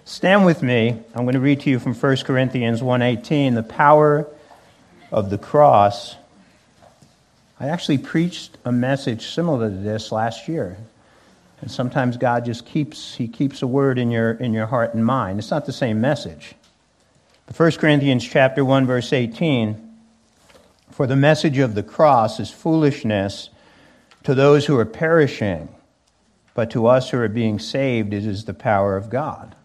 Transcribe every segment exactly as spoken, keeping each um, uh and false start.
Stand with me. I'm going to read to you from First Corinthians one eighteen, the power of the cross. I actually preached a message similar to this last year. And sometimes God just keeps, He keeps a word in your in your heart and mind. It's not the same message. But First Corinthians chapter one, verse eighteen, for the message of the cross is foolishness to those who are perishing, but to us who are being saved, it is the power of God.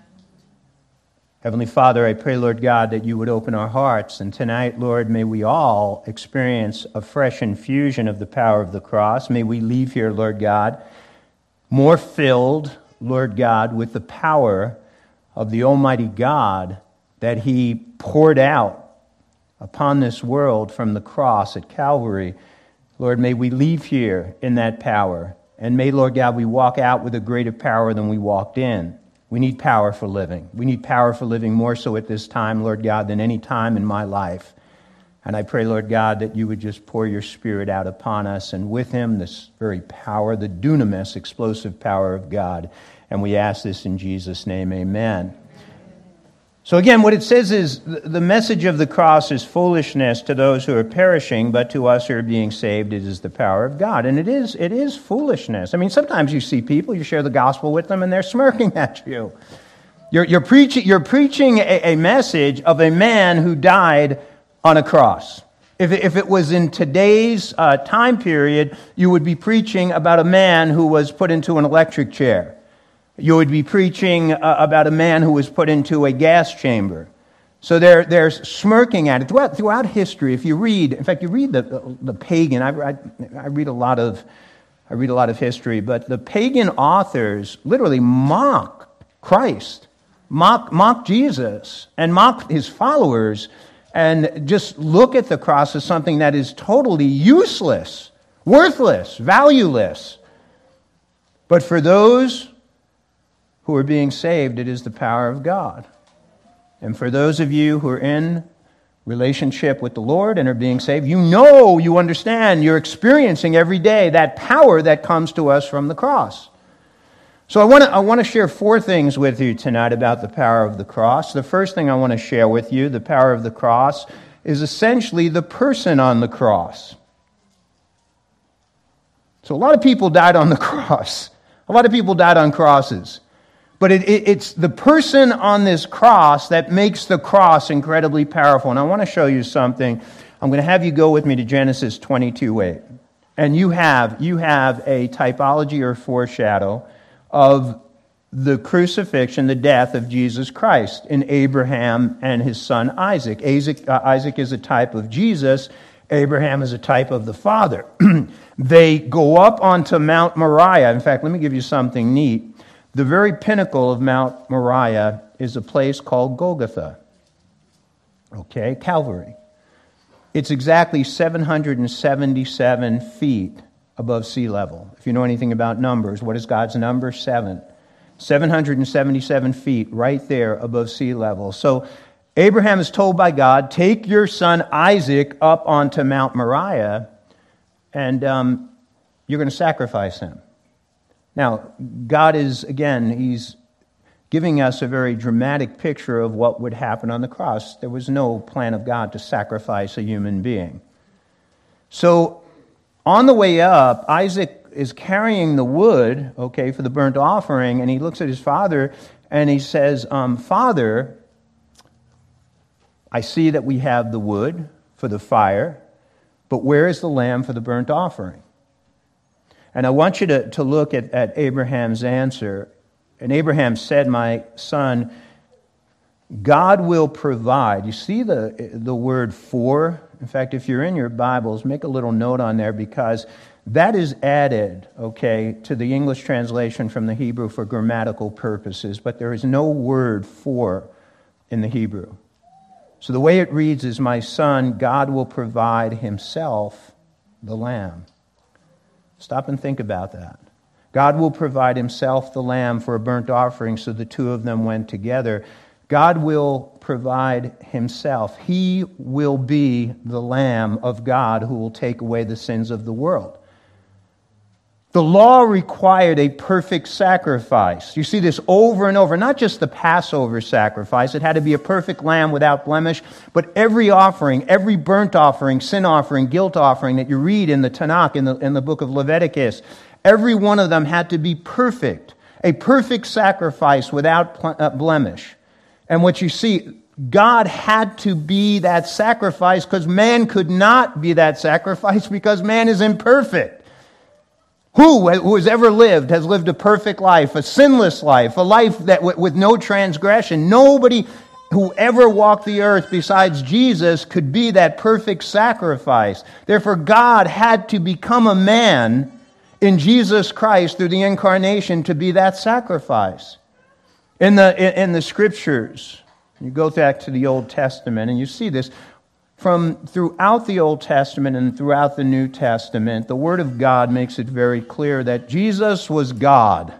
Heavenly Father, I pray, Lord God, that you would open our hearts. And tonight, Lord, may we all experience a fresh infusion of the power of the cross. May we leave here, Lord God, more filled, Lord God, with the power of the Almighty God that He poured out upon this world from the cross at Calvary. Lord, may we leave here in that power. And may, Lord God, we walk out with a greater power than we walked in. We need power for living. We need power for living more so at this time, Lord God, than any time in my life. And I pray, Lord God, that you would just pour your Spirit out upon us, and with Him, this very power, the dunamis, explosive power of God. And we ask this in Jesus' name, amen. So again, what it says is, the message of the cross is foolishness to those who are perishing, but to us who are being saved, it is the power of God. And it is it is foolishness. I mean, sometimes you see people, you share the gospel with them, and they're smirking at you. You're, you're preaching, you're preaching a, a message of a man who died on a cross. If it, if it was in today's uh, time period, you would be preaching about a man who was put into an electric chair. You would be preaching uh, about a man who was put into a gas chamber. So they're, they're smirking at it. Throughout, throughout history, if you read, in fact, you read the, the, the pagan, I, I, I read a lot of I read a lot of history, but the pagan authors literally mock Christ, mock, mock Jesus, and mock His followers, and just look at the cross as something that is totally useless, worthless, valueless. But for those who are being saved, it is the power of God. And for those of you who are in relationship with the Lord and are being saved, you know, you understand, you're experiencing every day that power that comes to us from the cross. So I want to I want to share four things with you tonight about the power of the cross. The first thing I want to share with you, the power of the cross, is essentially the person on the cross. So a lot of people died on the cross. A lot of people died on crosses. But it, it, it's the person on this cross that makes the cross incredibly powerful. And I want to show you something. I'm going to have you go with me to Genesis twenty-two eight. And you have, you have a typology or foreshadow of the crucifixion, the death of Jesus Christ in Abraham and his son Isaac. Isaac, uh, Isaac is a type of Jesus. Abraham is a type of the Father. They go up onto Mount Moriah. In fact, let me give you something neat. The very pinnacle of Mount Moriah is a place called Golgotha. Okay, Calvary. It's exactly seven hundred seventy-seven feet above sea level. If you know anything about numbers, what is God's number? Seven. seven hundred seventy-seven feet right there above sea level. So Abraham is told by God, take your son Isaac up onto Mount Moriah, and um, you're going to sacrifice him. Now, God is, again, He's giving us a very dramatic picture of what would happen on the cross. There was no plan of God to sacrifice a human being. So, on the way up, Isaac is carrying the wood, okay, for the burnt offering, and he looks at his father, and he says, um, Father, I see that we have the wood for the fire, but where is the lamb for the burnt offering? And I want you to, to look at, at Abraham's answer. And Abraham said, my son, God will provide. You see the, the word for? In fact, if you're in your Bibles, make a little note on there, because that is added, okay, to the English translation from the Hebrew for grammatical purposes, but there is no word for in the Hebrew. So the way it reads is, my son, God will provide Himself the lamb. Stop and think about that. God will provide Himself the lamb for a burnt offering, so the two of them went together. God will provide Himself. He will be the Lamb of God who will take away the sins of the world. The law required a perfect sacrifice. You see this over and over, not just the Passover sacrifice. It had to be a perfect lamb without blemish, but every offering, every burnt offering, sin offering, guilt offering that you read in the Tanakh, in the, in the book of Leviticus, every one of them had to be perfect, a perfect sacrifice without blemish. And what you see, God had to be that sacrifice because man could not be that sacrifice because man is imperfect. Who, who has ever lived has lived a perfect life, a sinless life, a life that with no transgression. Nobody who ever walked the earth besides Jesus could be that perfect sacrifice. Therefore, God had to become a man in Jesus Christ through the incarnation to be that sacrifice. In the, in the Scriptures, you go back to the Old Testament and you see this. From throughout the Old Testament and throughout the New Testament, the Word of God makes it very clear that Jesus was God.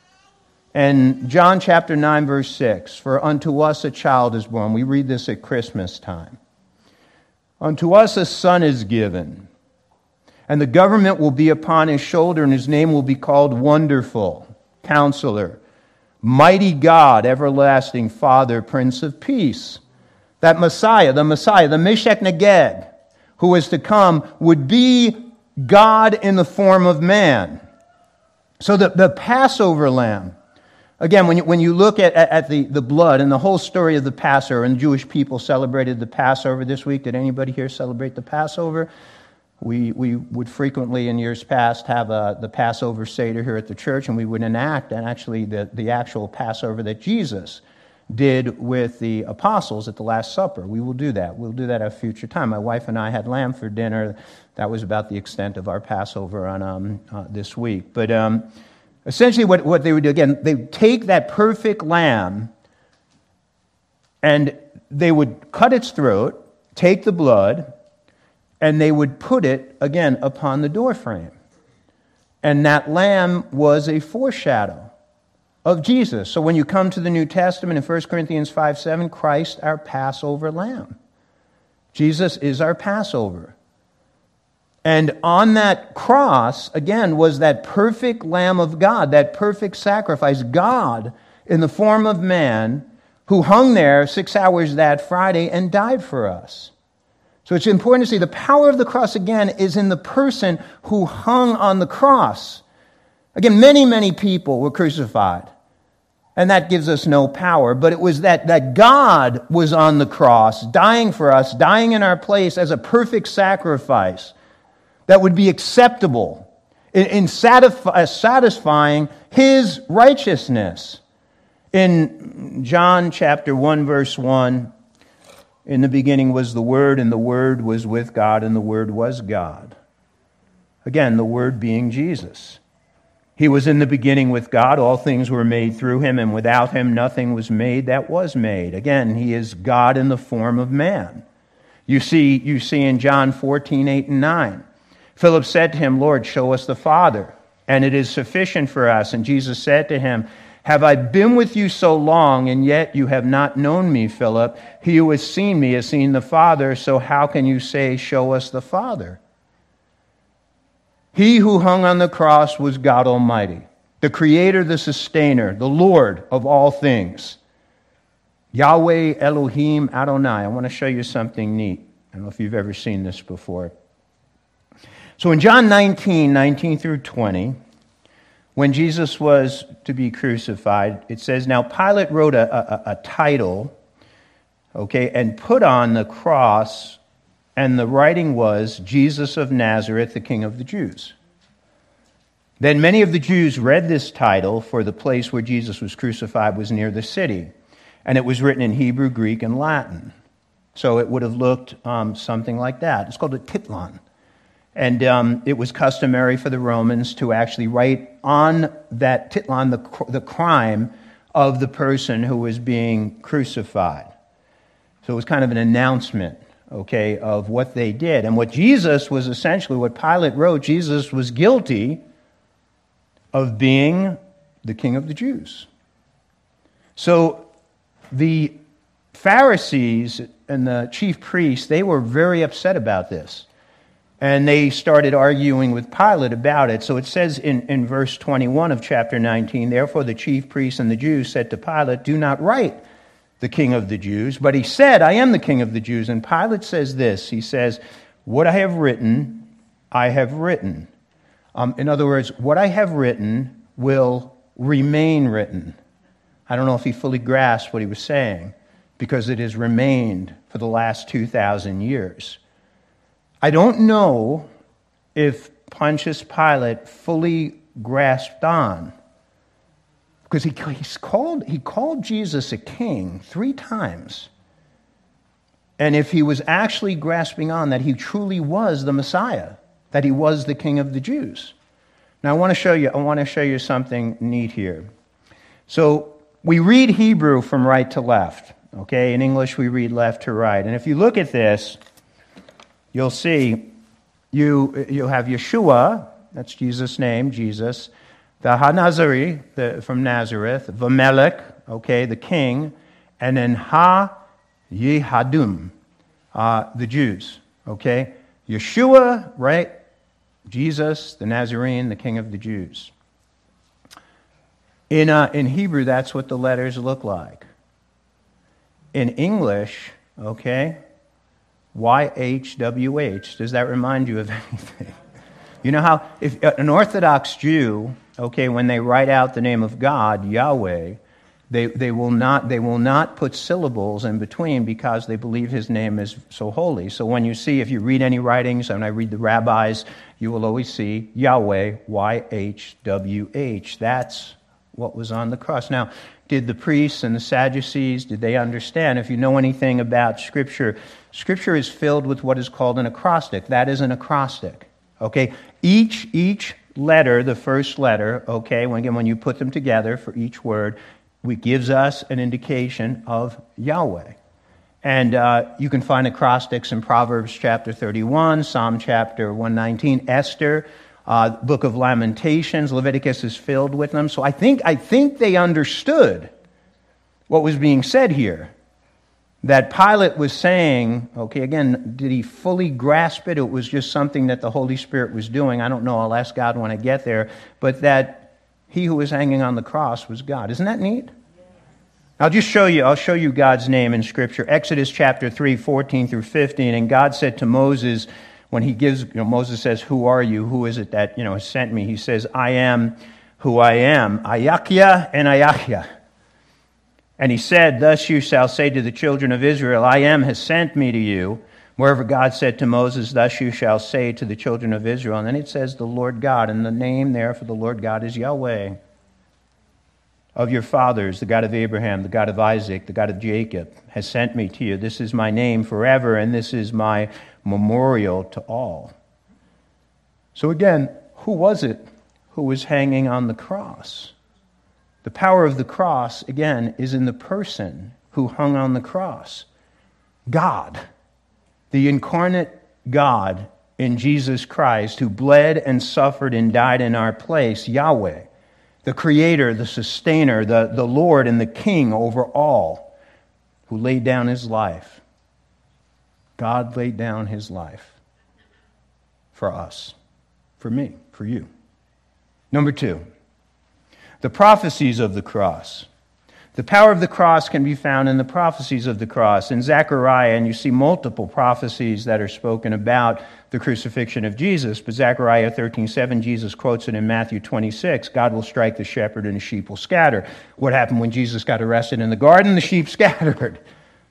And John chapter nine, verse six, for unto us a child is born. We read this at Christmas time. Unto us a son is given, and the government will be upon his shoulder, and his name will be called Wonderful, Counselor, Mighty God, Everlasting Father, Prince of Peace. That Messiah, the Messiah, the Meshech Neged, who was to come, would be God in the form of man. So the, the Passover lamb, again, when you, when you look at, at the, the blood and the whole story of the Passover, and the Jewish people celebrated the Passover this week. Did anybody here celebrate the Passover? We we would frequently in years past have a, the Passover Seder here at the church, and we would enact and actually the, the actual Passover that Jesus did with the apostles at the Last Supper. We will do that. We'll do that at a future time. My wife and I had lamb for dinner. That was about the extent of our Passover on um, uh, this week. But um, essentially what, what they would do, again, they would take that perfect lamb and they would cut its throat, take the blood, and they would put it, again, upon the doorframe. And that lamb was a foreshadow of Jesus. So when you come to the New Testament in First Corinthians five seven, Christ, our Passover lamb. Jesus is our Passover. And on that cross, again, was that perfect Lamb of God, that perfect sacrifice, God in the form of man, who hung there six hours that Friday and died for us. So it's important to see the power of the cross, again, is in the person who hung on the cross. Again, many, many people were crucified, and that gives us no power. But it was that, that God was on the cross, dying for us, dying in our place as a perfect sacrifice that would be acceptable in, in satisfy, satisfying His righteousness. In John chapter one, verse one, in the beginning was the Word, and the Word was with God, and the Word was God. Again, the Word being Jesus. He was in the beginning with God. All things were made through Him, and without Him nothing was made that was made. Again, He is God in the form of man. You see, you see in John fourteen, eight and nine, Philip said to Him, Lord, show us the Father, and it is sufficient for us. And Jesus said to him, have I been with you so long, and yet you have not known me, Philip? He who has seen me has seen the Father, so how can you say, show us the Father? He who hung on the cross was God Almighty, the Creator, the Sustainer, the Lord of all things. Yahweh Elohim Adonai. I want to show you something neat. I don't know if you've ever seen this before. So in John nineteen, nineteen through twenty, when Jesus was to be crucified, it says, now Pilate wrote a, a, a title, okay, and put on the cross, and the writing was, Jesus of Nazareth, the King of the Jews. Then many of the Jews read this title, for the place where Jesus was crucified was near the city, and it was written in Hebrew, Greek, and Latin. So it would have looked um, something like that. It's called a titlon. And um, it was customary for the Romans to actually write on that titlon the, the crime of the person who was being crucified. So it was kind of an announcement, okay, of what they did. And what Jesus was essentially, what Pilate wrote, Jesus was guilty of being the King of the Jews. So the Pharisees and the chief priests, they were very upset about this. And they started arguing with Pilate about it. So it says in, in verse twenty-one of chapter nineteen, therefore the chief priests and the Jews said to Pilate, do not write the King of the Jews. But he said, I am the King of the Jews. And Pilate says this, he says, what I have written, I have written. Um, in other words, what I have written will remain written. I don't know if he fully grasped what he was saying, because it has remained for the last two thousand years. I don't know if Pontius Pilate fully grasped on, because he, he's called, he called Jesus a king three times. And if he was actually grasping on that he truly was the Messiah, that he was the King of the Jews. Now I want to show you, I want to show you something neat here. So we read Hebrew from right to left. Okay, in English we read left to right. And if you look at this, you'll see you you have Yeshua, that's Jesus' name, Jesus, the Ha-Nazari, the, from Nazareth, Vamelech, okay, the king, and then Ha-Yehadum, uh, the Jews, okay? Yeshua, right? Jesus, the Nazarene, the king of the Jews. In, uh, in Hebrew, that's what the letters look like. In English, okay, Y H W H. Does that remind you of anything? You know how if an Orthodox Jew, okay, when they write out the name of God, Yahweh, they, they will not they will not put syllables in between because they believe his name is so holy. So when you see, if you read any writings, and I read the rabbis, you will always see Yahweh, Y H W H. That's what was on the cross. Now, did the priests and the Sadducees, did they understand? If you know anything about Scripture, Scripture is filled with what is called an acrostic. That is an acrostic. Okay? Each each letter, the first letter, okay, when, again, when you put them together for each word, it gives us an indication of Yahweh. And uh, you can find acrostics in Proverbs chapter thirty-one, Psalm chapter one nineteen, Esther, Uh, Book of Lamentations, Leviticus is filled with them. So I think I think they understood what was being said here. That Pilate was saying, okay, again, did he fully grasp it? It was just something that the Holy Spirit was doing. I don't know, I'll ask God when I get there. But that he who was hanging on the cross was God. Isn't that neat? I'll just show you, I'll show you God's name in Scripture. Exodus chapter three, fourteen through fifteen. And God said to Moses, when he gives, you know, Moses says, who are you? Who is it that, you know, has sent me? He says, I am who I am. Ayakia and Ayakia. And he said, thus you shall say to the children of Israel, I am has sent me to you. Wherever God said to Moses, thus you shall say to the children of Israel. And then it says the Lord God. And the name there for the Lord God is Yahweh. Of your fathers, the God of Abraham, the God of Isaac, the God of Jacob, has sent me to you. This is my name forever, and this is my memorial to all. So again, who was it who was hanging on the cross? The power of the cross, again, is in the person who hung on the cross. God, the incarnate God in Jesus Christ, who bled and suffered and died in our place, Yahweh, the Creator, the Sustainer, the, the Lord and the King over all, who laid down his life. God laid down his life for us, for me, for you. Number two, the prophecies of the cross. The power of the cross can be found in the prophecies of the cross. In Zechariah, and you see multiple prophecies that are spoken about the crucifixion of Jesus, but Zechariah thirteen seven, Jesus quotes it in Matthew twenty-six, God will strike the shepherd and the sheep will scatter. What happened when Jesus got arrested in the garden? The sheep scattered.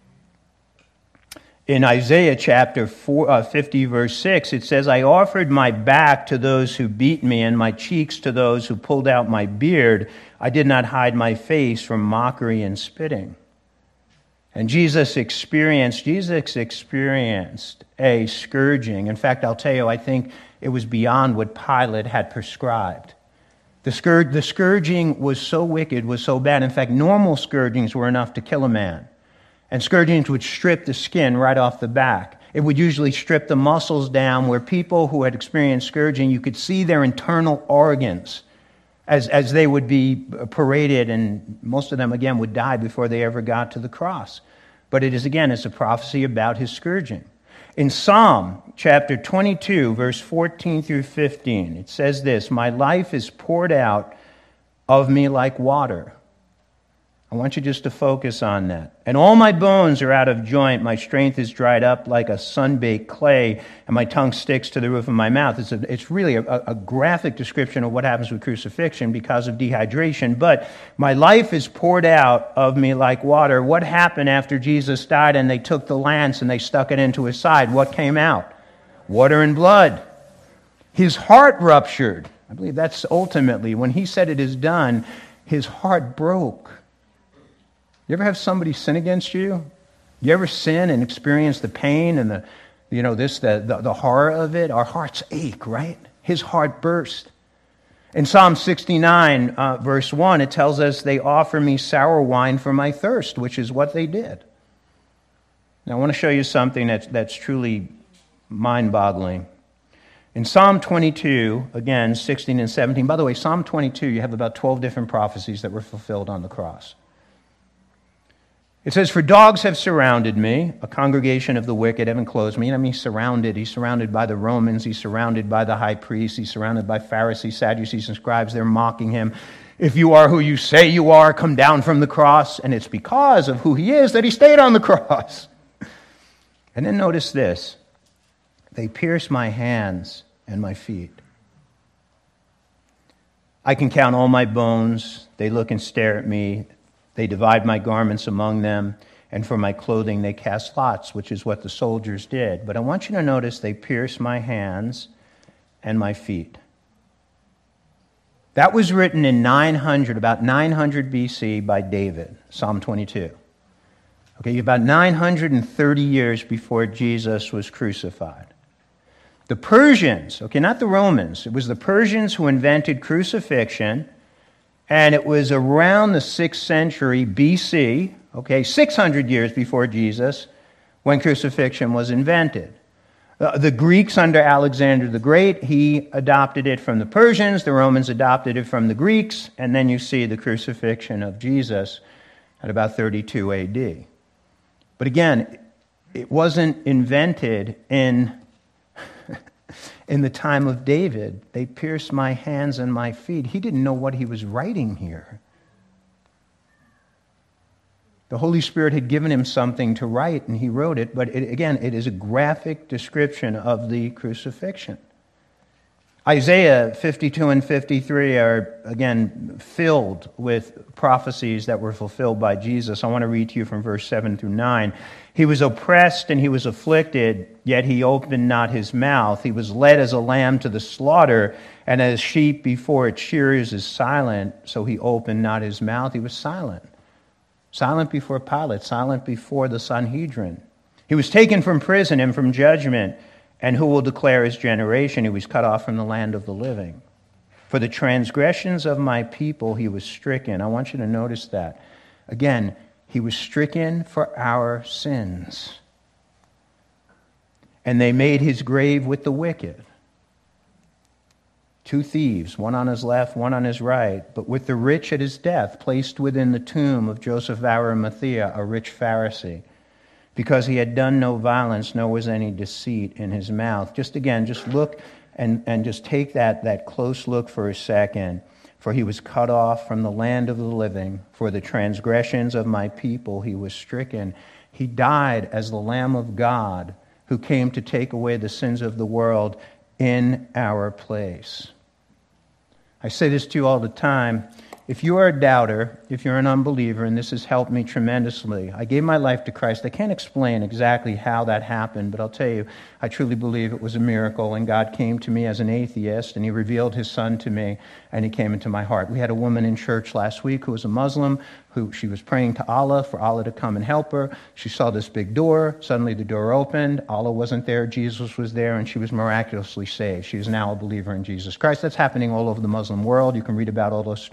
In Isaiah chapter four, uh, fifty, verse six, it says, I offered my back to those who beat me and my cheeks to those who pulled out my beard. I did not hide my face from mockery and spitting. And Jesus experienced, Jesus experienced a scourging. In fact, I'll tell you, I think it was beyond what Pilate had prescribed. The, scourg- the scourging was so wicked, was so bad. In fact, normal scourgings were enough to kill a man. And scourgings would strip the skin right off the back. It would usually strip the muscles down, where people who had experienced scourging, you could see their internal organs as, as they would be paraded, and most of them, again, would die before they ever got to the cross. But it is, again, it's a prophecy about his scourging. In Psalm chapter twenty-two, verse fourteen through fifteen, it says this, "My life is poured out of me like water." I want you just to focus on that. "And all my bones are out of joint. My strength is dried up like a sun-baked clay, and my tongue sticks to the roof of my mouth." It's, a, it's really a, a graphic description of what happens with crucifixion because of dehydration. But my life is poured out of me like water. What happened after Jesus died and they took the lance and they stuck it into his side? What came out? Water and blood. His heart ruptured. I believe that's ultimately, when he said it is done, his heart broke. You ever have somebody sin against you? You ever sin and experience the pain and the, you know, this, the, the, the horror of it? Our hearts ache, right? His heart burst. In Psalm sixty-nine, uh, verse one, it tells us, "They offer me sour wine for my thirst," which is what they did. Now, I want to show you something that's, that's truly mind-boggling. In Psalm twenty-two, again, sixteen and seventeen, by the way, Psalm twenty-two, you have about twelve different prophecies that were fulfilled on the cross. It says, "For dogs have surrounded me, a congregation of the wicked have enclosed me." I mean, he's surrounded. He's surrounded by the Romans. He's surrounded by the high priests. He's surrounded by Pharisees, Sadducees, and scribes. They're mocking him. "If you are who you say you are, come down from the cross." And it's because of who he is that he stayed on the cross. And then notice this. "They pierce my hands and my feet. I can count all my bones. They look and stare at me. They divide my garments among them, and for my clothing they cast lots," which is what the soldiers did. But I want you to notice they pierce my hands and my feet. That was written in nine hundred, about nine hundred B C by David, Psalm twenty-two. Okay, about nine hundred thirty years before Jesus was crucified. The Persians, okay, not the Romans, it was the Persians who invented crucifixion. And it was around the sixth century B C, okay, six hundred years before Jesus, when crucifixion was invented. Uh, the Greeks under Alexander the Great, he adopted it from the Persians. The Romans adopted it from the Greeks. And then you see the crucifixion of Jesus at about thirty-two A D. But again, it wasn't invented in... In the time of David. They pierced my hands and my feet. He didn't know what he was writing here. The Holy Spirit had given him something to write, and he wrote it. But it, again, it is a graphic description of the crucifixion. Isaiah fifty-two and fifty-three are, again, filled with prophecies that were fulfilled by Jesus. I want to read to you from verse seven through nine. "He was oppressed and he was afflicted, yet he opened not his mouth. He was led as a lamb to the slaughter, and as sheep before its shearers is silent, so he opened not his mouth." He was silent. Silent before Pilate, silent before the Sanhedrin. "He was taken from prison and from judgment. And who will declare his generation? He was cut off from the land of the living. For the transgressions of my people he was stricken." I want you to notice that. Again, he was stricken for our sins. "And they made his grave with the wicked." Two thieves, one on his left, one on his right, but with the rich at his death, placed within the tomb of Joseph of Arimathea, a rich Pharisee. Because he had done no violence, nor was any deceit in his mouth. Just again, just look and, and just take that, that close look for a second. "For he was cut off from the land of the living. For the transgressions of my people he was stricken." He died as the Lamb of God who came to take away the sins of the world in our place. I say this to you all the time. If you are a doubter, if you're an unbeliever, and this has helped me tremendously, I gave my life to Christ. I can't explain exactly how that happened, but I'll tell you, I truly believe it was a miracle, and God came to me as an atheist, and he revealed his son to me, and he came into my heart. We had a woman in church last week who was a Muslim, who she was praying to Allah for Allah to come and help her. She saw this big door. Suddenly the door opened. Allah wasn't there. Jesus was there, and she was miraculously saved. She is now a believer in Jesus Christ. That's happening all over the Muslim world. You can read about all those stories.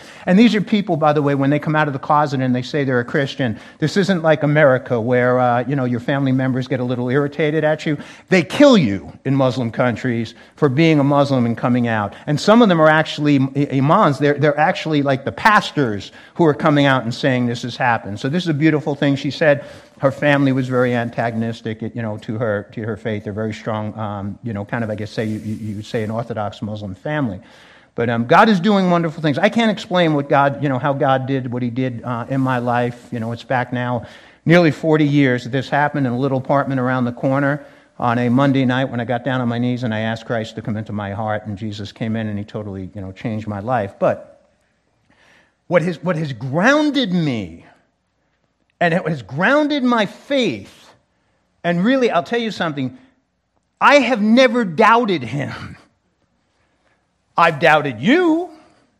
And these are people, by the way, when they come out of the closet and they say they're a Christian, this isn't like America where, uh, you know, your family members get a little irritated at you. They kill you in Muslim countries for being a Muslim and coming out. And some of them are actually imams. They're, they're actually like the pastors who are coming out and saying this has happened. So this is a beautiful thing. She said her family was very antagonistic, you know, to her to her faith. They're very strong, um, you know, kind of, I guess, say you, you would say an Orthodox Muslim family. But um, God is doing wonderful things. I can't explain what God, you know, how God did what He did uh, in my life. You know, it's back now nearly forty years that this happened in a little apartment around the corner on a Monday night when I got down on my knees and I asked Christ to come into my heart, and Jesus came in and He totally, you know, changed my life. But what has what has grounded me, and it has grounded my faith, and really, I'll tell you something, I have never doubted Him. I've doubted you.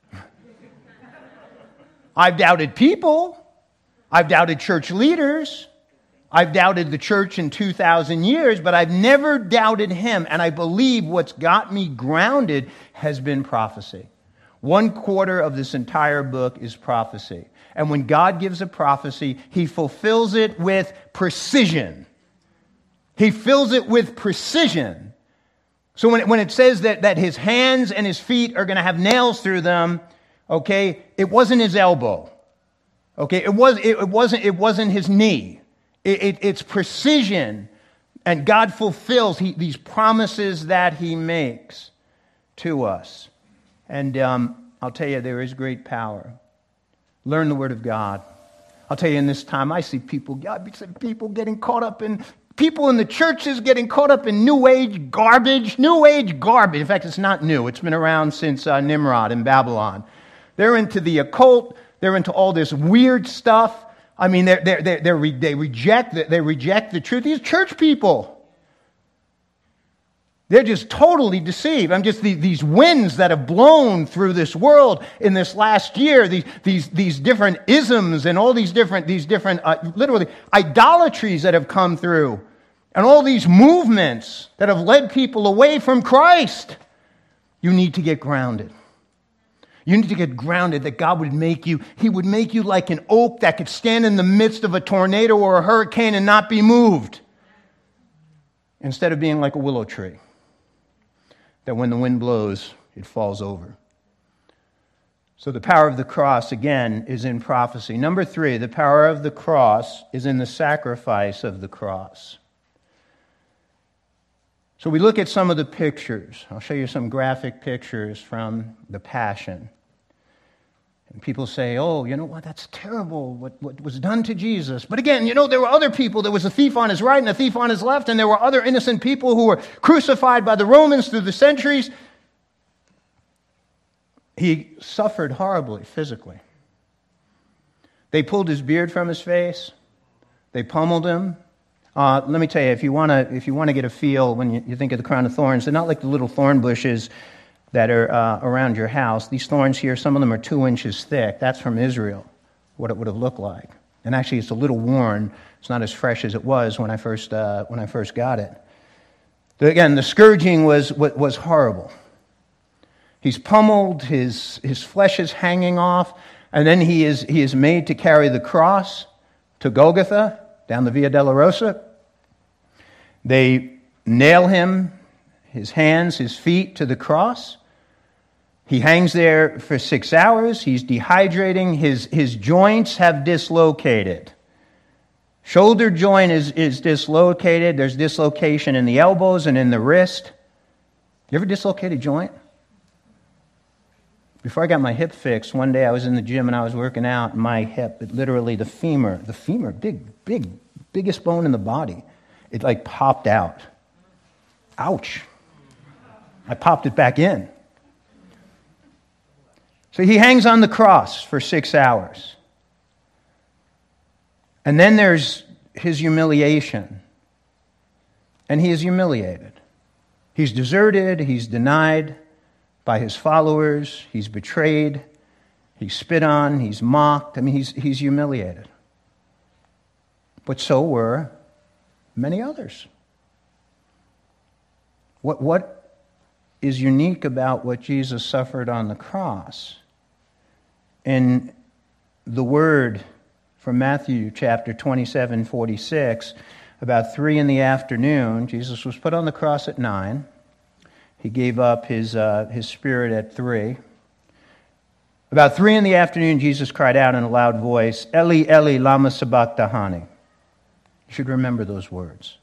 I've doubted people. I've doubted church leaders. I've doubted the church in two thousand years, but I've never doubted Him. And I believe what's got me grounded has been prophecy. One quarter of this entire book is prophecy. And when God gives a prophecy, He fulfills it with precision. He fills it with precision. So when it, when it says that, that His hands and His feet are going to have nails through them, okay, it wasn't His elbow. Okay, it was it, it wasn't it wasn't His knee. It, it, it's precision, and God fulfills he, these promises that He makes to us. And um, I'll tell you, there is great power. Learn the Word of God. I'll tell you, in this time, I see people, God, people getting caught up in, people in the churches getting caught up in New Age garbage, New Age garbage. In fact, it's not new. It's been around since uh, Nimrod in Babylon. They're into the occult. They're into all this weird stuff. I mean, they're, they're, they're, they're, they reject the, they reject the truth. These church people, they're just totally deceived. I'm just the, these winds that have blown through this world in this last year. These these these different isms and all these different these different uh, literally idolatries that have come through, and all these movements that have led people away from Christ. You need to get grounded. You need to get grounded that God would make you, He would make you like an oak that could stand in the midst of a tornado or a hurricane and not be moved. Instead of being like a willow tree, that when the wind blows, it falls over. So the power of the cross, again, is in prophecy. Number three, the power of the cross is in the sacrifice of the cross. So we look at some of the pictures. I'll show you some graphic pictures from the Passion. And people say, oh, you know what, that's terrible, what, what was done to Jesus. But again, you know, there were other people. There was a thief on his right and a thief on his left, and there were other innocent people who were crucified by the Romans through the centuries. He suffered horribly, physically. They pulled his beard from his face. They pummeled him. Uh, let me tell you, if you want to if you want to get a feel when you, you think of the crown of thorns, they're not like the little thorn bushes that are uh, around your house. These thorns here, some of them are two inches thick. That's from Israel, what it would have looked like. And actually, it's a little worn. It's not as fresh as it was when I first uh, when I first got it. But again, the scourging was was horrible. He's pummeled. His his flesh is hanging off, and then he is he is made to carry the cross to Golgotha, down the Via Dolorosa. They nail him, his hands, his feet, to the cross. He hangs there for six hours. He's dehydrating. His, his joints have dislocated. Shoulder joint is, is dislocated. There's dislocation in the elbows and in the wrist. You ever dislocated a joint? Before I got my hip fixed, one day I was in the gym and I was working out, and my hip, it literally, the femur, the femur, big, big, biggest bone in the body, it like popped out. Ouch. I popped it back in. So he hangs on the cross for six hours. And then there's his humiliation. And he is humiliated. He's deserted, he's denied by his followers, he's betrayed, he's spit on, he's mocked. I mean, he's, he's humiliated. But so were many others. What, what is unique about what Jesus suffered on the cross in the word from Matthew chapter twenty-seven, forty-six, about three in the afternoon, Jesus was put on the cross at nine. He gave up his, uh, his spirit at three. About three in the afternoon, Jesus cried out in a loud voice, Eli, Eli, lama sabachthani. You should remember those words.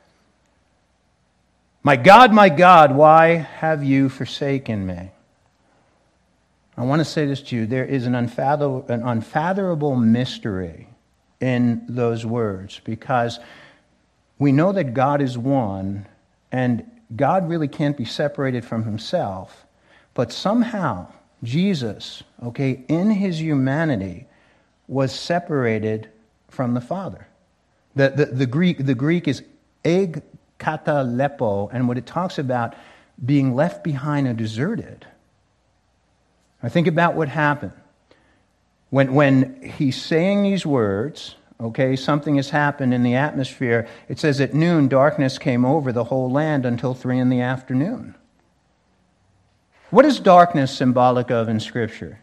My God, my God, why have you forsaken me? I want to say this to you. There is an unfathomable, an unfathomable mystery in those words, because we know that God is one, and God really can't be separated from himself, but somehow Jesus, okay, in his humanity, was separated from the Father. The, the, the Greek the Greek is eg kata lepo, and what it talks about being left behind and deserted. I think about what happened. When, when he's saying these words, okay, something has happened in the atmosphere. It says at noon, darkness came over the whole land until three in the afternoon. What is darkness symbolic of in Scripture?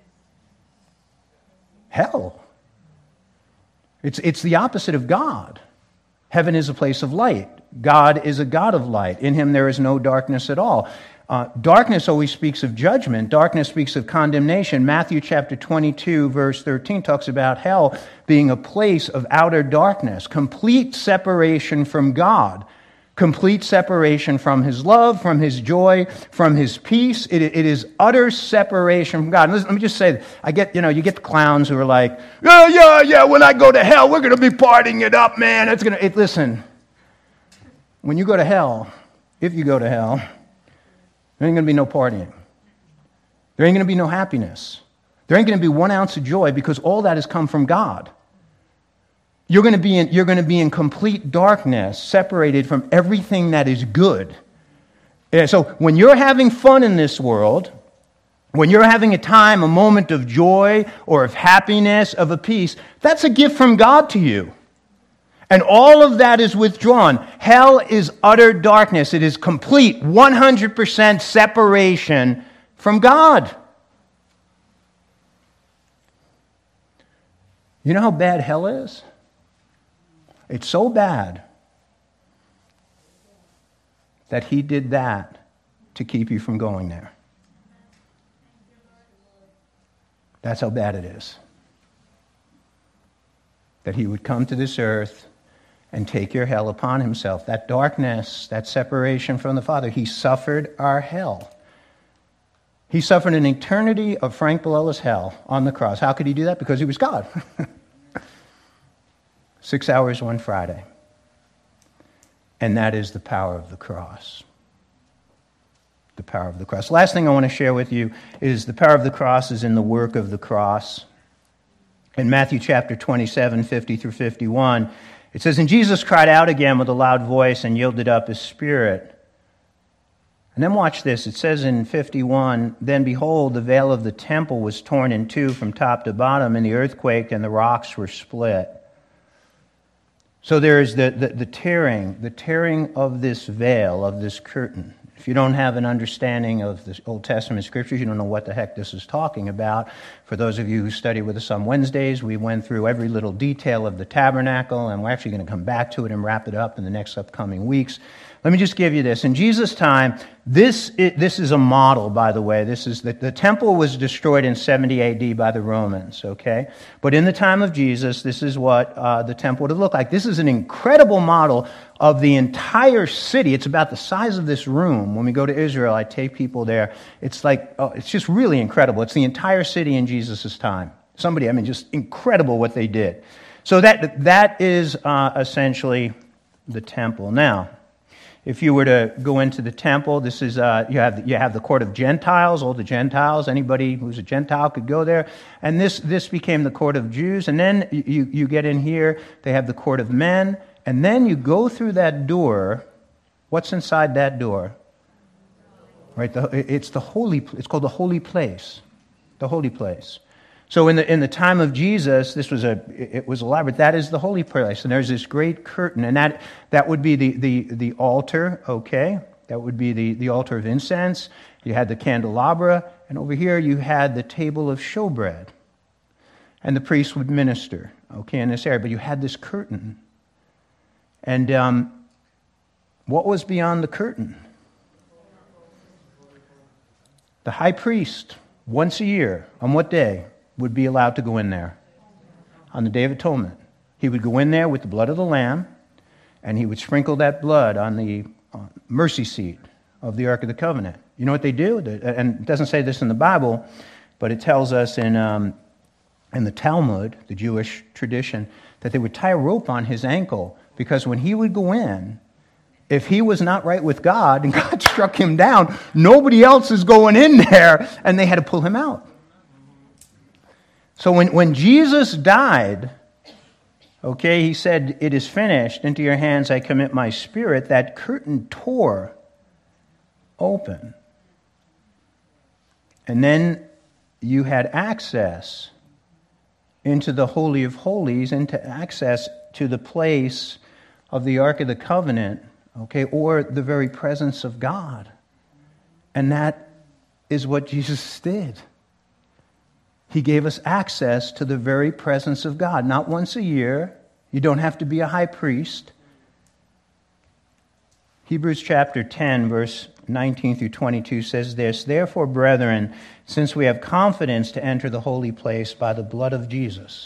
Hell. It's, it's the opposite of God. Heaven is a place of light. God is a God of light. In him there is no darkness at all. Uh, darkness always speaks of judgment. Darkness speaks of condemnation. Matthew chapter twenty-two, verse thirteen talks about hell being a place of outer darkness, complete separation from God. Complete separation from his love, from his joy, from his peace. It, it is utter separation from God. And listen, let me just say, I get, you know, you get the clowns who are like, yeah, yeah, yeah, when I go to hell, we're going to be partying it up, man. It's going to, it, listen, when you go to hell, if you go to hell, there ain't going to be no partying. There ain't going to be no happiness. There ain't going to be one ounce of joy, because all that has come from God. You're going to be in, you're going to be in complete darkness, separated from everything that is good. And so when you're having fun in this world, when you're having a time, a moment of joy or of happiness, of a peace, that's a gift from God to you. And all of that is withdrawn. Hell is utter darkness. It is complete, one hundred percent separation from God. You know how bad hell is? It's so bad that he did that to keep you from going there. That's how bad it is. That he would come to this earth and take your hell upon himself. That darkness, that separation from the Father, he suffered our hell. He suffered an eternity of Frank Bilella's hell on the cross. How could he do that? Because he was God. Six hours one Friday. And that is the power of the cross. The power of the cross. Last thing I want to share with you is the power of the cross is in the work of the cross. In Matthew chapter twenty-seven, fifty through fifty-one, it says, And Jesus cried out again with a loud voice and yielded up his spirit. And then watch this. It says in fifty-one, Then behold, the veil of the temple was torn in two from top to bottom, and the earth quaked and the rocks were split. So there is the, the, the tearing, the tearing of this veil, of this curtain. If you don't have an understanding of the Old Testament scriptures, you don't know what the heck this is talking about. For those of you who study with us on Wednesdays, we went through every little detail of the tabernacle, and we're actually going to come back to it and wrap it up in the next upcoming weeks. Let me just give you this. In Jesus' time, this is, this is a model, by the way. This is the, the temple was destroyed in seventy A D by the Romans, okay? But in the time of Jesus, this is what uh, the temple would have looked like. This is an incredible model of the entire city. It's about the size of this room. When we go to Israel, I take people there. It's like, oh, it's just really incredible. It's the entire city in Jesus' time. Somebody, I mean, just incredible what they did. So that that is uh, essentially the temple. Now, if you were to go into the temple, this is uh, you have you have the court of Gentiles. All the Gentiles, anybody who's a Gentile could go there, and this this became the court of Jews. And then you you get in here, they have the court of men, and then you go through that door. What's inside that door? Right, the, it's the holy. It's called the holy place, the holy place. So in the in the time of Jesus, this was a it was elaborate. That is the holy place, and there's this great curtain, and that that would be the the the altar. Okay, that would be the the altar of incense. You had the candelabra, And over here you had the table of showbread. And the priest would minister, okay, in this area. But you had this curtain. And um, what was beyond the curtain? The high priest, once a year, on what day, would be allowed to go in there? On the Day of Atonement. He would go in there with the blood of the Lamb, and he would sprinkle that blood on the uh, mercy seat of the Ark of the Covenant. You know what they do? And it doesn't say this in the Bible, but it tells us in, um, in the Talmud, the Jewish tradition, that they would tie a rope on his ankle, because when he would go in, if he was not right with God and God struck him down, nobody else is going in there, and they had to pull him out. So when, when Jesus died, okay, he said, "It is finished. Into your hands I commit my spirit." That curtain tore open. And then you had access into the Holy of Holies, into access to the place of the Ark of the Covenant, okay, or the very presence of God. And that is what Jesus did. He gave us access to the very presence of God. Not once a year. You don't have to be a high priest. Hebrews chapter ten, verse nineteen through twenty-two says this: "Therefore, brethren, since we have confidence to enter the holy place by the blood of Jesus,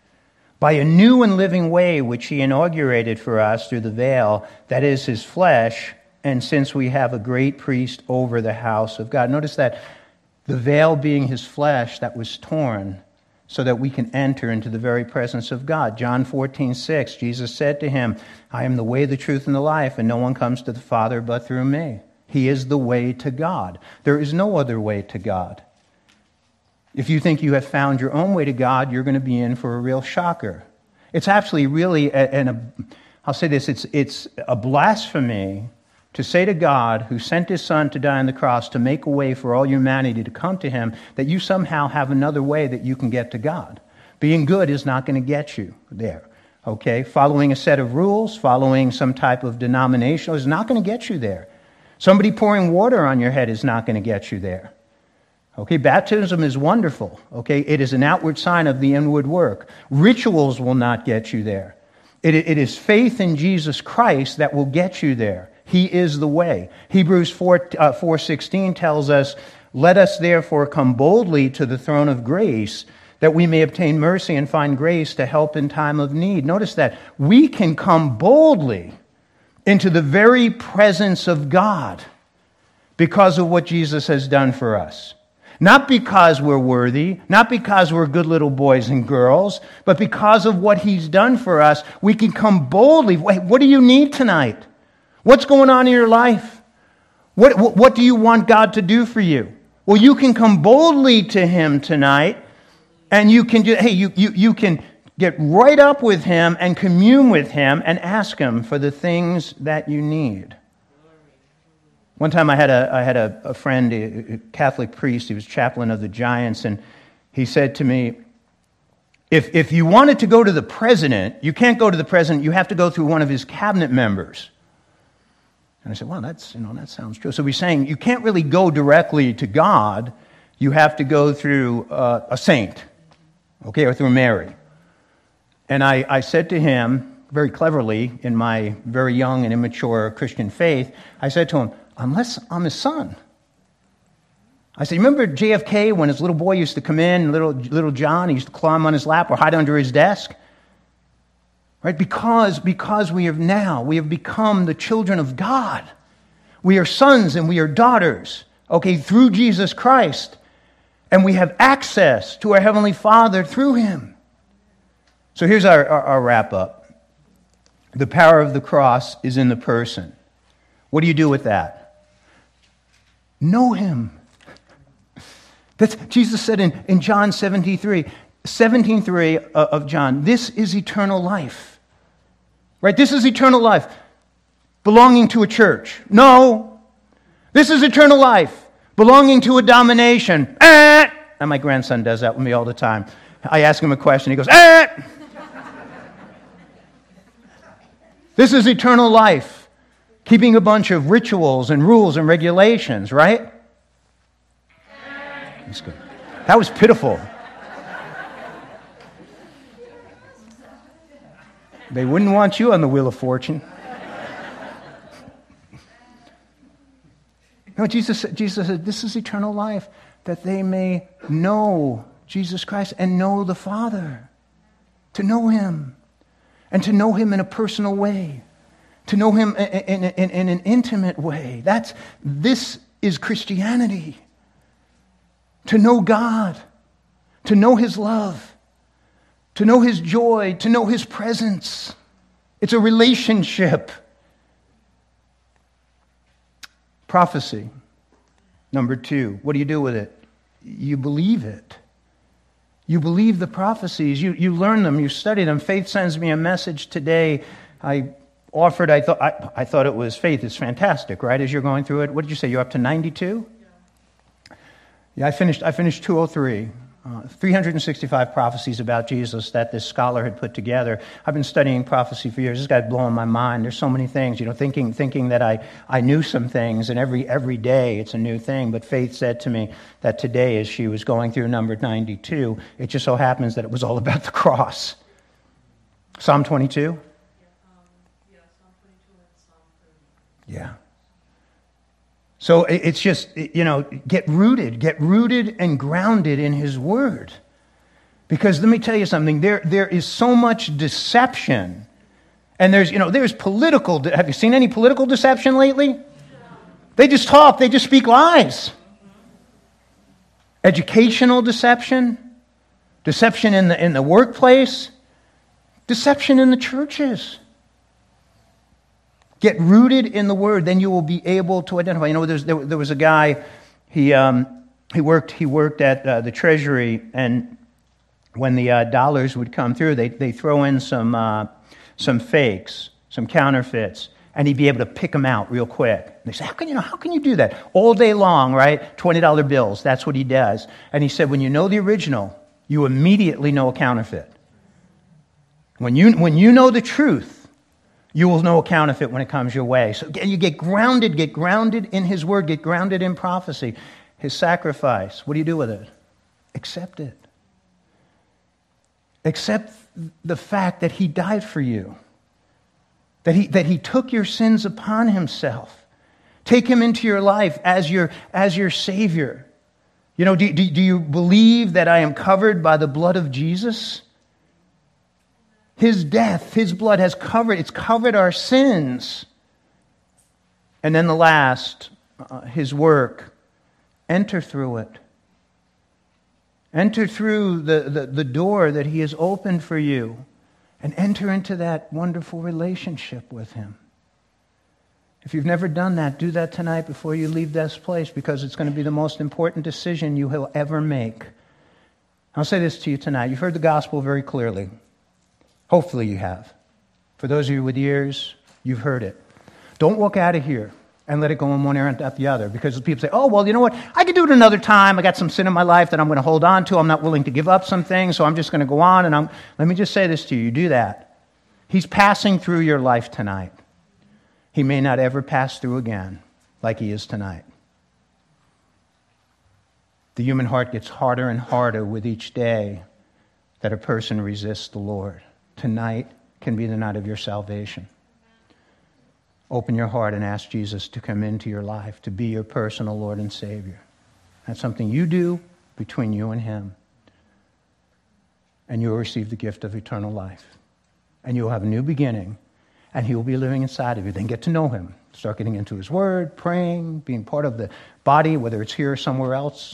by a new and living way which he inaugurated for us through the veil, that is his flesh, and since we have a great priest over the house of God." Notice that the veil being his flesh that was torn so that we can enter into the very presence of God. John fourteen six, Jesus said to him, "I am the way, the truth, and the life, and no one comes to the Father but through me." He is the way to God. There is no other way to God. If you think you have found your own way to God, you're going to be in for a real shocker. It's actually really, and I'll say this, it's, it's a blasphemy to say to God, who sent his Son to die on the cross to make a way for all humanity to come to him, that you somehow have another way that you can get to God. Being good is not going to get you there. Okay? Following a set of rules, following some type of denomination is not going to get you there. Somebody pouring water on your head is not going to get you there. Okay, baptism is wonderful. Okay, it is an outward sign of the inward work. Rituals will not get you there. It, it is faith in Jesus Christ that will get you there. He is the way. Hebrews four sixteen tells us, "Let us therefore come boldly to the throne of grace, that we may obtain mercy and find grace to help in time of need." Notice that we can come boldly into the very presence of God because of what Jesus has done for us. Not because we're worthy, not because we're good little boys and girls, but because of what he's done for us, we can come boldly. Wait, what do you need tonight? What's going on in your life? What, what, what do you want God to do for you? Well, you can come boldly to him tonight, and you can just, hey, you, you, you can get right up with him and commune with him and ask him for the things that you need. One time I had a I had a, a friend, a Catholic priest, he was chaplain of the Giants, and he said to me, if, if you wanted to go to the president, you can't go to the president, you have to go through one of his cabinet members. And I said, well, that's, you know, that sounds true. So he's saying you can't really go directly to God, you have to go through uh, a saint, okay, or through Mary. And I, I said to him, very cleverly, in my very young and immature Christian faith, I said to him, unless I'm his son. I said, remember J F K when his little boy used to come in, little little John, he used to climb on his lap or hide under his desk? Right? Because, because we have now, we have become the children of God. We are sons and we are daughters, okay, through Jesus Christ. And we have access to our Heavenly Father through him. So here's our, our, our wrap up. The power of the cross is in the person. What do you do with that? Know him. That's, Jesus said in, in John seventeen three, seventeen three of John, this is eternal life. Right? This is eternal life. Belonging to a church. No. This is eternal life. Belonging to a domination. Eh! And my grandson does that with me all the time. I ask him a question, he goes, eh! This is eternal life. Keeping a bunch of rituals and rules and regulations, right? That's good. That was pitiful. They wouldn't want you on the Wheel of Fortune. No, Jesus, Jesus said, this is eternal life, that they may know Jesus Christ and know the Father. To know Him. And to know Him in a personal way. To know Him in, in, in, in an intimate way. That's, this is Christianity. To know God. To know His love. To know His joy. To know His presence. It's a relationship. Prophecy. Number two. What do you do with it? You believe it. You believe the prophecies. You, you learn them. You study them. Faith sends me a message today. I offered, I thought I, I thought it was Faith. It's fantastic, right? As you're going through it. What did you say? You're up to ninety-two? Yeah, yeah I finished I finished two oh three. Uh, three hundred sixty-five prophecies about Jesus that this scholar had put together. I've been studying prophecy for years. This guy's blowing my mind. There's so many things, you know, thinking thinking that I, I knew some things, and every every day it's a new thing. But Faith said to me that today, as she was going through number ninety-two, it just so happens that it was all about the cross. Psalm twenty-two? Yeah, um, yeah Psalm twenty-two and Psalm thirty. Yeah. So it's just, you know, get rooted, get rooted and grounded in His Word. Because let me tell you something, there there is so much deception. And there's, you know, there's political, have you seen any political deception lately? They just talk, they just speak lies. Educational deception, deception in the in the workplace, deception in the churches. Get rooted in the Word, then you will be able to identify. You know, there, there was a guy, he um, he worked he worked at uh, the Treasury, and when the uh, dollars would come through, they they throw in some uh, some fakes, some counterfeits, and he'd be able to pick them out real quick. And they say, how can you know? How can you do that all day long? Right, twenty dollar bills. That's what he does. And he said, when you know the original, you immediately know a counterfeit. When you when you know the truth, you will know a counterfeit when it comes your way. So you get grounded, get grounded in His Word, get grounded in prophecy. His sacrifice, what do you do with it? Accept it. Accept the fact that He died for you. That He, that he took your sins upon Himself. Take Him into your life as your, as your Savior. You know, do, do, do you believe that I am covered by the blood of Jesus? His death, His blood has covered, it's covered our sins. And then the last, uh, His work, enter through it. Enter through the, the, the door that He has opened for you and enter into that wonderful relationship with Him. If you've never done that, do that tonight before you leave this place, because it's going to be the most important decision you will ever make. I'll say this to you tonight. You've heard the gospel very clearly. Hopefully you have. For those of you with ears, you've heard it. Don't walk out of here and let it go in one ear and out the other. Because people say, oh, well, you know what? I can do it another time. I got some sin in my life that I'm going to hold on to. I'm not willing to give up some things, so I'm just going to go on. And I'm. Let me just say this to you. You do that. He's passing through your life tonight. He may not ever pass through again like He is tonight. The human heart gets harder and harder with each day that a person resists the Lord. Tonight can be the night of your salvation. Open your heart and ask Jesus to come into your life, to be your personal Lord and Savior. That's something you do between you and Him. And you will receive the gift of eternal life. And you will have a new beginning, and He will be living inside of you. Then get to know Him. Start getting into His Word, praying, being part of the body, whether it's here or somewhere else.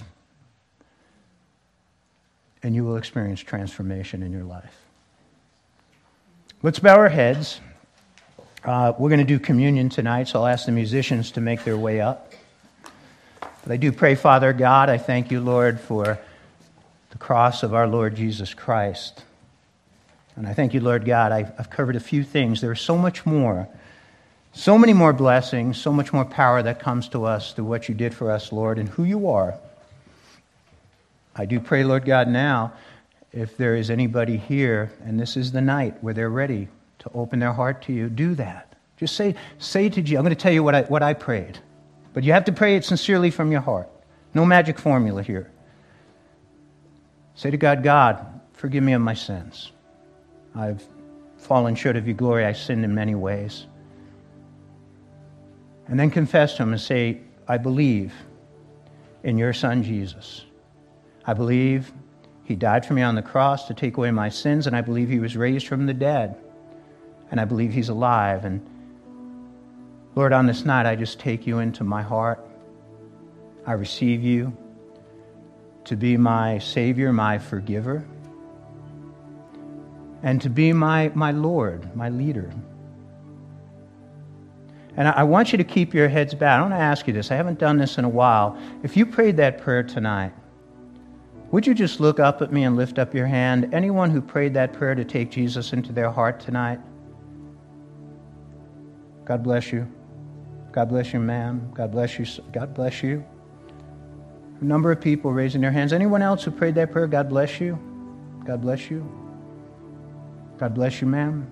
And you will experience transformation in your life. Let's bow our heads. Uh, we're going to do communion tonight, so I'll ask the musicians to make their way up. But I do pray, Father God, I thank you, Lord, for the cross of our Lord Jesus Christ. And I thank you, Lord God, I've, I've covered a few things. There's so much more, so many more blessings, so much more power that comes to us through what you did for us, Lord, and who you are. I do pray, Lord God, now, if there is anybody here, and this is the night where they're ready to open their heart to you, do that. Just say, say to Jesus, I'm going to tell you what I, what I prayed. But you have to pray it sincerely from your heart. No magic formula here. Say to God, God, forgive me of my sins. I've fallen short of your glory. I sinned in many ways. And then confess to him and say, I believe in your Son, Jesus. I believe he died for me on the cross to take away my sins, and I believe he was raised from the dead. And I believe he's alive. And Lord, on this night, I just take you into my heart. I receive you to be my Savior, my forgiver, and to be my, my Lord, my leader. And I, I want you to keep your heads bowed. I want to ask you this. I haven't done this in a while. If you prayed that prayer tonight, would you just look up at me and lift up your hand? Anyone who prayed that prayer to take Jesus into their heart tonight? God bless you. God bless you, ma'am. God bless you. God bless you. A number of people raising their hands. Anyone else who prayed that prayer, God bless you. God bless you. God bless you, ma'am.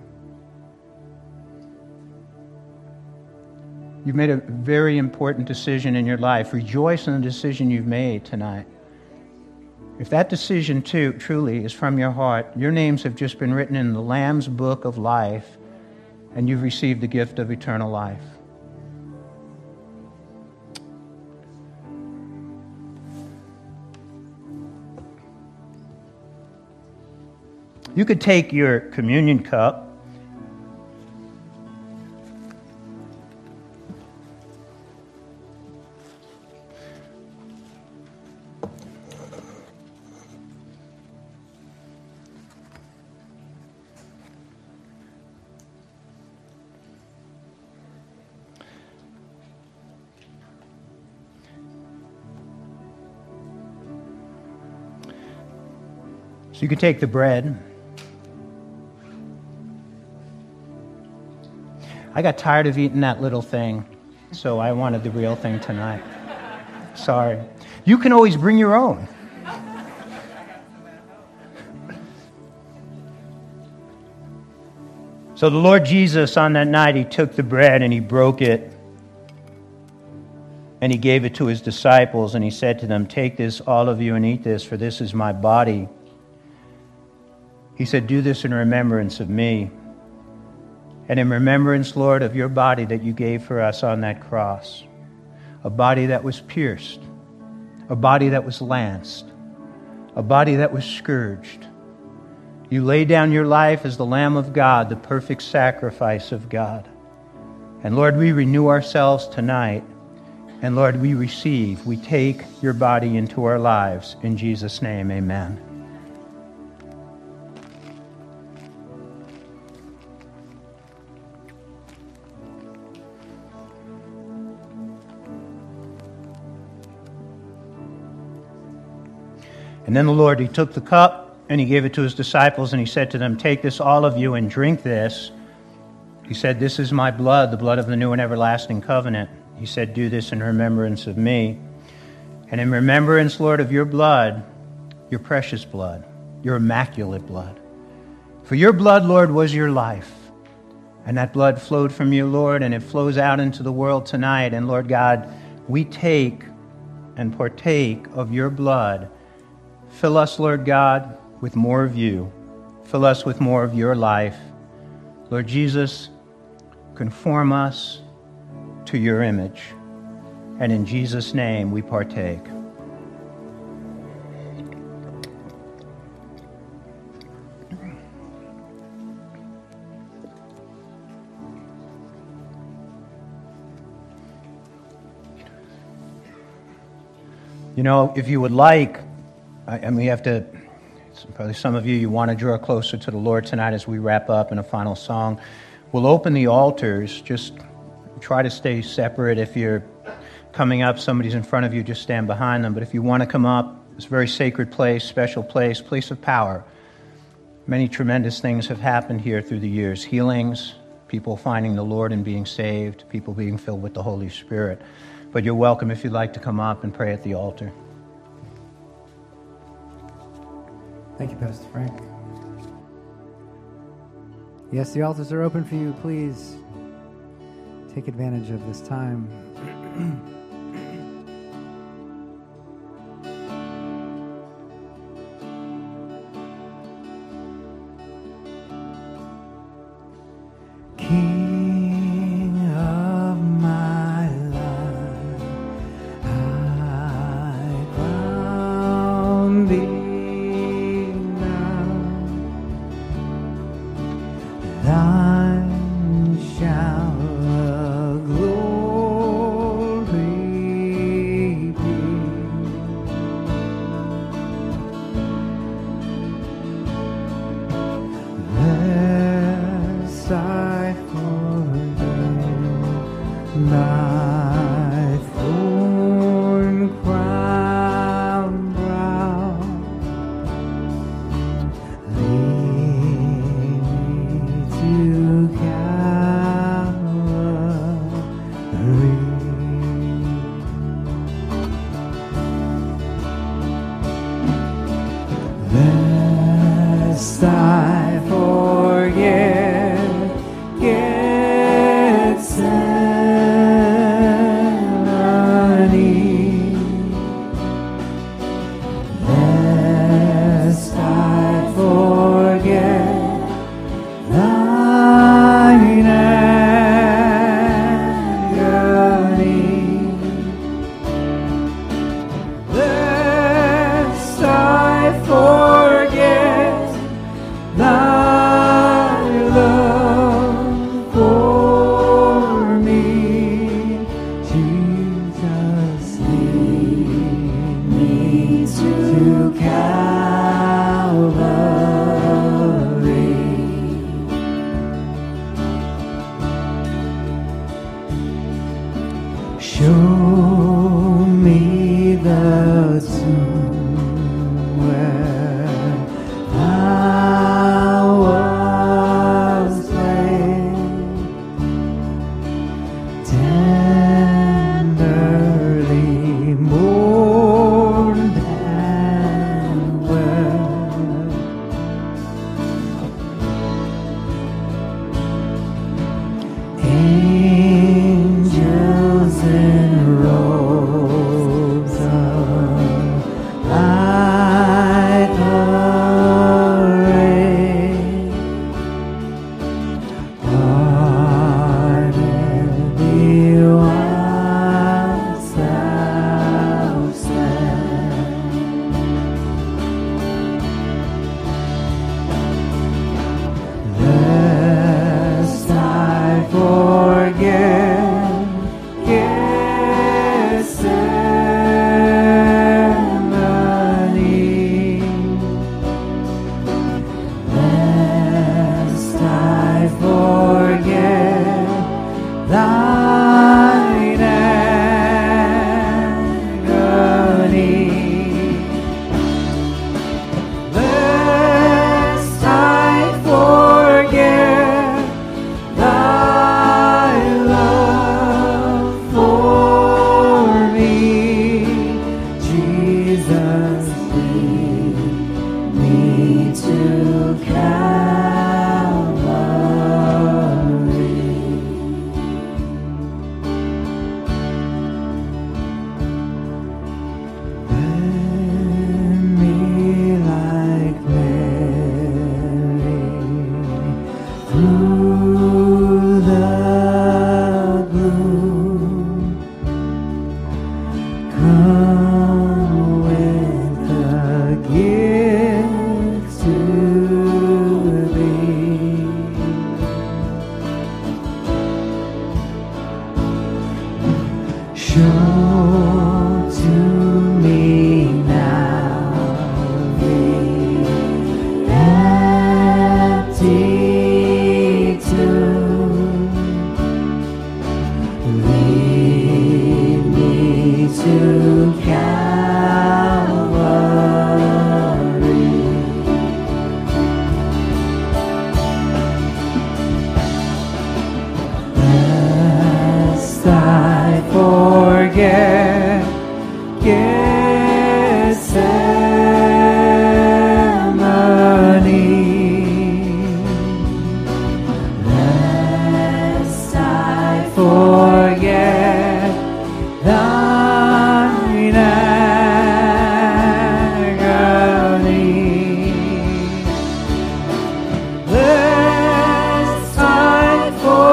You've made a very important decision in your life. Rejoice in the decision you've made tonight. If that decision, too, truly is from your heart, your names have just been written in the Lamb's Book of Life, and you've received the gift of eternal life. You could take your communion cup, so you could take the bread. I got tired of eating that little thing, so I wanted the real thing tonight. Sorry. You can always bring your own. So the Lord Jesus, on that night, he took the bread and he broke it, and he gave it to his disciples, and he said to them, take this, all of you, and eat this, for this is my body. He said, do this in remembrance of me. And in remembrance, Lord, of your body that you gave for us on that cross. A body that was pierced. A body that was lanced. A body that was scourged. You laid down your life as the Lamb of God, the perfect sacrifice of God. And Lord, we renew ourselves tonight. And Lord, we receive, we take your body into our lives. In Jesus' name, amen. And then the Lord, he took the cup and he gave it to his disciples and he said to them, take this, all of you, and drink this. He said, this is my blood, the blood of the new and everlasting covenant. He said, do this in remembrance of me. And in remembrance, Lord, of your blood, your precious blood, your immaculate blood. For your blood, Lord, was your life. And that blood flowed from you, Lord, and it flows out into the world tonight. And Lord God, we take and partake of your blood. Fill us, Lord God, with more of you. Fill us with more of your life. Lord Jesus, conform us to your image. And in Jesus' name we partake. You know, if you would like, I, and we have to, probably some of you, you want to draw closer to the Lord tonight as we wrap up in a final song. We'll open the altars. Just try to stay separate. If you're coming up, somebody's in front of you, just stand behind them. But if you want to come up, it's a very sacred place, special place, place of power. Many tremendous things have happened here through the years. Healings, people finding the Lord and being saved, people being filled with the Holy Spirit. But you're welcome if you'd like to come up and pray at the altar. Thank you, Pastor Frank. Yes, the altars are open for you. Please take advantage of this time. King of my life, I crown thee now. Thine shall the glory be. Lest I forget my thorn crown brow, lead me to Calvary. Lest I forget Gethsemane, lest I forget thine agony, lest I forget thy love for me. Jesus, lead me to Calvary. Show me the tomb where thou wast laid, tenderly mourned and wept. Angels in robes of light array guarded thee whilst thou slept. Lest I forget Gethsemane, lest I forget thine agony, lest I forget thy love for me. Jesus, lead me to Calvary. Let me like Mary through the gloom come with the gift to thee. Show to me now the empty tomb. Lead me to Calvary. Lest I forget Gethsemane, lest I forget thine agony, lest I forget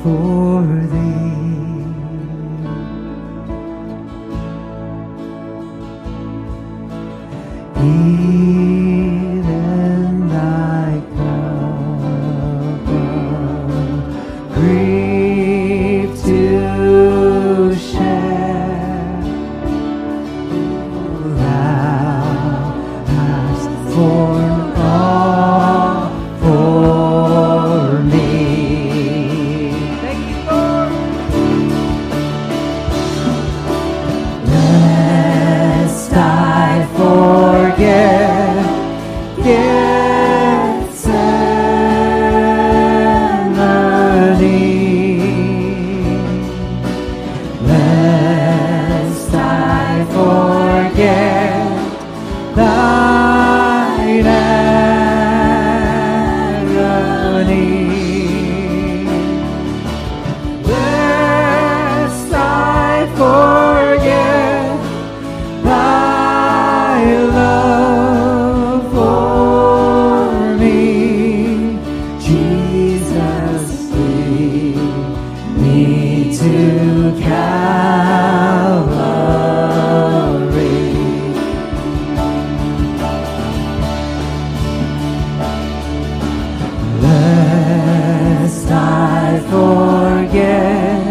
for thee. Even thy cup of grief to share, thou hast borne all for me. Thank you, Lord. Lest I forget Gethsemane, lest I forget thine agony, lest I forget thy love for me. Jesus, lead me to Calvary. Lest I forget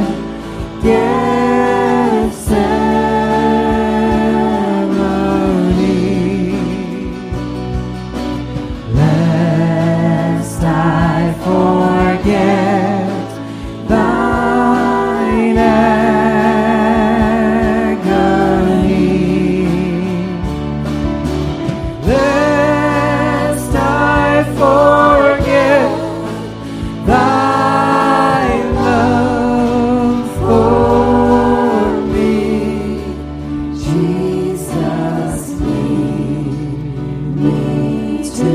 Gethsemane, lest I forget thine agony, lest I forget thy love for me. Jesus, lead me to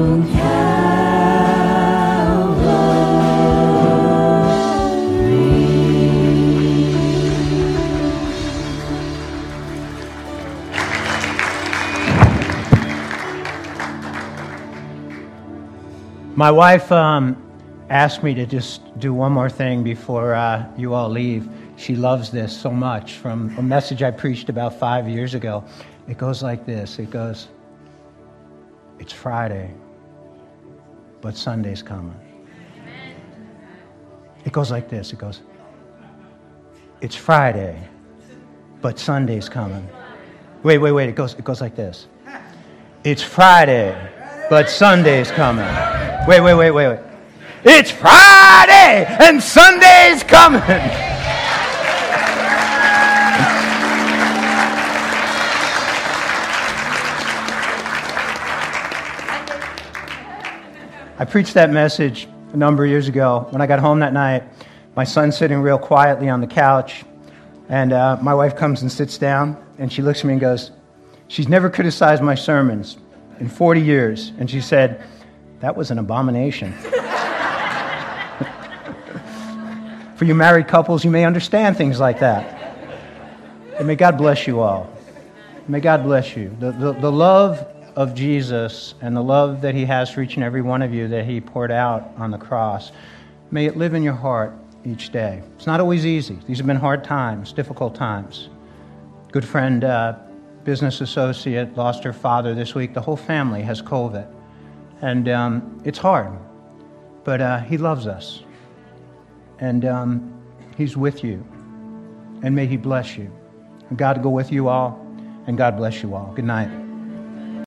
My wife um, asked me to just do one more thing before uh, you all leave. She loves this so much. From a message I preached about five years ago, it goes like this. It goes, it's Friday, but Sunday's coming. It goes like this. It goes, it's Friday, but Sunday's coming. Wait, wait, wait. It goes, it goes like this. It's Friday, but Sunday's coming. Wait, wait, wait, wait, wait. It's Friday and Sunday's coming. I preached that message a number of years ago. When I got home that night, my son's sitting real quietly on the couch, and uh, my wife comes and sits down, and she looks at me and goes, she's never criticized my sermons in forty years, and she said, that was an abomination. For you married couples, you may understand things like that. And may God bless you all. May God bless you. The, the, the love of Jesus and the love that he has for each and every one of you that he poured out on the cross, may it live in your heart each day. It's not always easy. These have been hard times, difficult times. Good friend, uh, business associate, lost her father this week. The whole family has COVID. And um, it's hard, but uh, he loves us. And um, he's with you. And may he bless you. And God go with you all, and God bless you all. Good night.